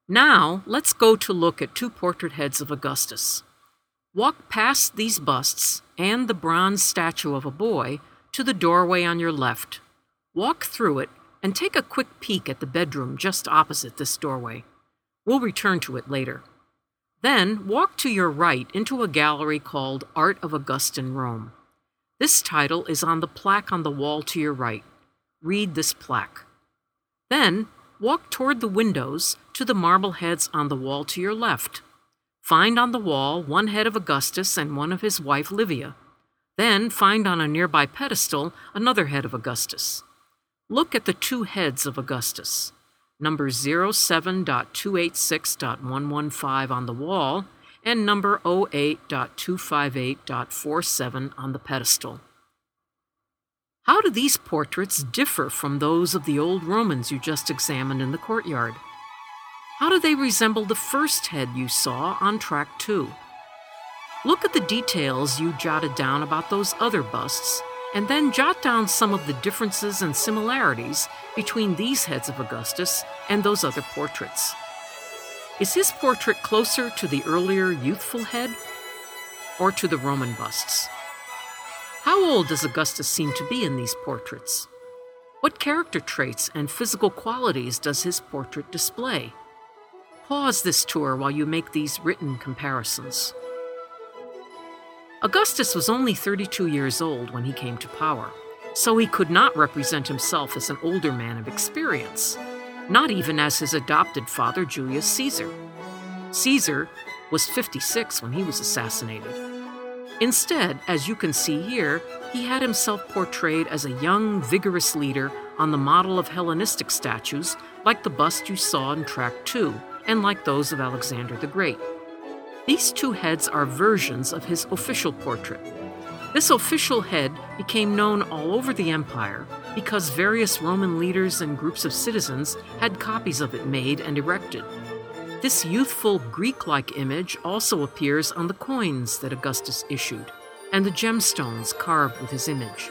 Now, let's go to look at two portrait heads of Augustus. Walk past these busts and the bronze statue of a boy to the doorway on your left. Walk through it and take a quick peek at the bedroom just opposite this doorway. We'll return to it later. Then walk to your right into a gallery called Art of Augustan Rome. This title is on the plaque on the wall to your right. Read this plaque. Then walk toward the windows to the marble heads on the wall to your left. Find on the wall one head of Augustus and one of his wife Livia. Then find on a nearby pedestal another head of Augustus. Look at the two heads of Augustus, number 07.286.115 on the wall and number 08.258.47 on the pedestal. How do these portraits differ from those of the old Romans you just examined in the courtyard? How do they resemble the first head you saw on track 2? Look at the details you jotted down about those other busts, and then jot down some of the differences and similarities between these heads of Augustus and those other portraits. Is his portrait closer to the earlier youthful head or to the Roman busts? How old does Augustus seem to be in these portraits? What character traits and physical qualities does his portrait display? Pause this tour while you make these written comparisons. Augustus was only 32 years old when he came to power, so he could not represent himself as an older man of experience, not even as his adopted father Julius Caesar. Caesar was 56 when he was assassinated. Instead, as you can see here, he had himself portrayed as a young, vigorous leader on the model of Hellenistic statues like the bust you saw in track 2 and like those of Alexander the Great. These two heads are versions of his official portrait. This official head became known all over the empire because various Roman leaders and groups of citizens had copies of it made and erected. This youthful Greek-like image also appears on the coins that Augustus issued and the gemstones carved with his image.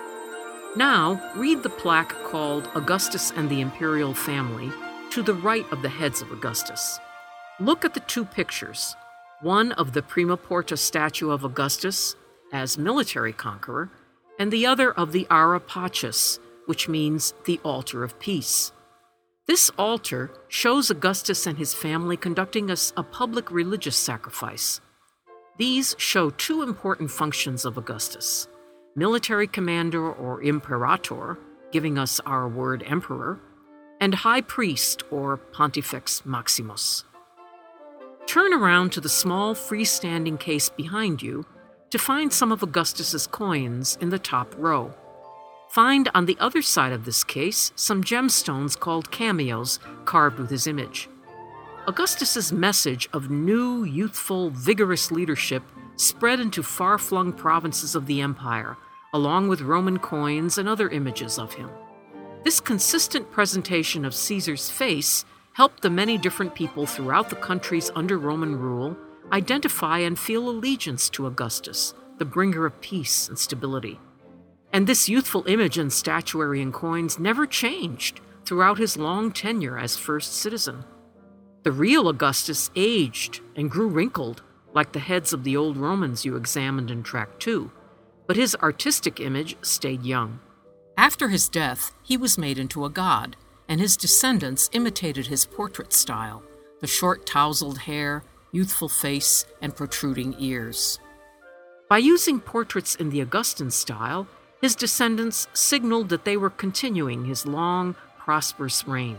Now, read the plaque called Augustus and the Imperial Family to the right of the heads of Augustus. Look at the two pictures, one of the Prima Porta statue of Augustus as military conqueror, and the other of the Ara Pacis, which means the altar of peace. This altar shows Augustus and his family conducting a public religious sacrifice. These show two important functions of Augustus: military commander or imperator, giving us our word emperor, and high priest or pontifex maximus. Turn around to the small freestanding case behind you to find some of Augustus's coins in the top row. Find on the other side of this case some gemstones called cameos carved with his image. Augustus's message of new, youthful, vigorous leadership spread into far-flung provinces of the empire, along with Roman coins and other images of him. This consistent presentation of Caesar's face helped the many different people throughout the countries under Roman rule identify and feel allegiance to Augustus, the bringer of peace and stability. And this youthful image and statuary and coins never changed throughout his long tenure as first citizen. The real Augustus aged and grew wrinkled, like the heads of the old Romans you examined in track 2, but his artistic image stayed young. After his death, he was made into a god, and his descendants imitated his portrait style, the short tousled hair, youthful face, and protruding ears. By using portraits in the Augustan style, his descendants signaled that they were continuing his long, prosperous reign.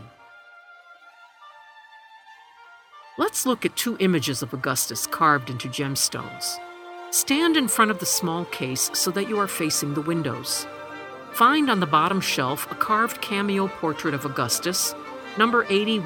Let's look at two images of Augustus carved into gemstones. Stand in front of the small case so that you are facing the windows. Find on the bottom shelf a carved cameo portrait of Augustus, number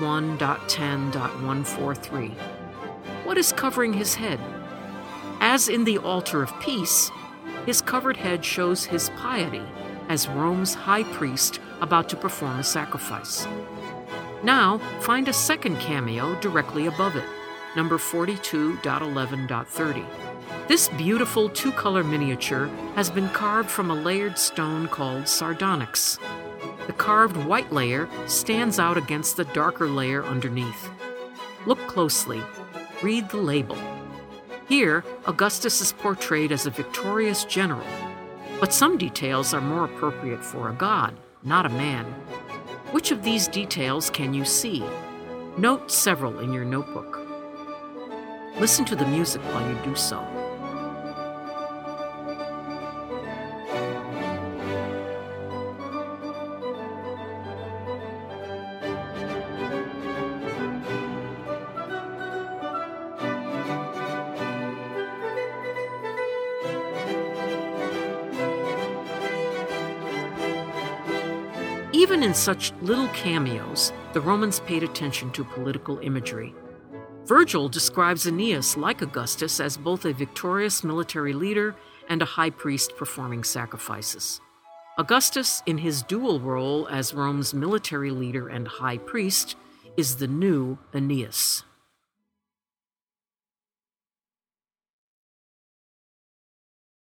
81.10.143. What is covering his head? As in the altar of peace, his covered head shows his piety as Rome's high priest about to perform a sacrifice. Now, find a second cameo directly above it, number 42.11.30. This beautiful two-color miniature has been carved from a layered stone called sardonyx. The carved white layer stands out against the darker layer underneath. Look closely. Read the label. Here, Augustus is portrayed as a victorious general, but some details are more appropriate for a god, not a man. Which of these details can you see? Note several in your notebook. Listen to the music while you do so. Even in such little cameos, the Romans paid attention to political imagery. Virgil describes Aeneas, like Augustus, as both a victorious military leader and a high priest performing sacrifices. Augustus, in his dual role as Rome's military leader and high priest, is the new Aeneas.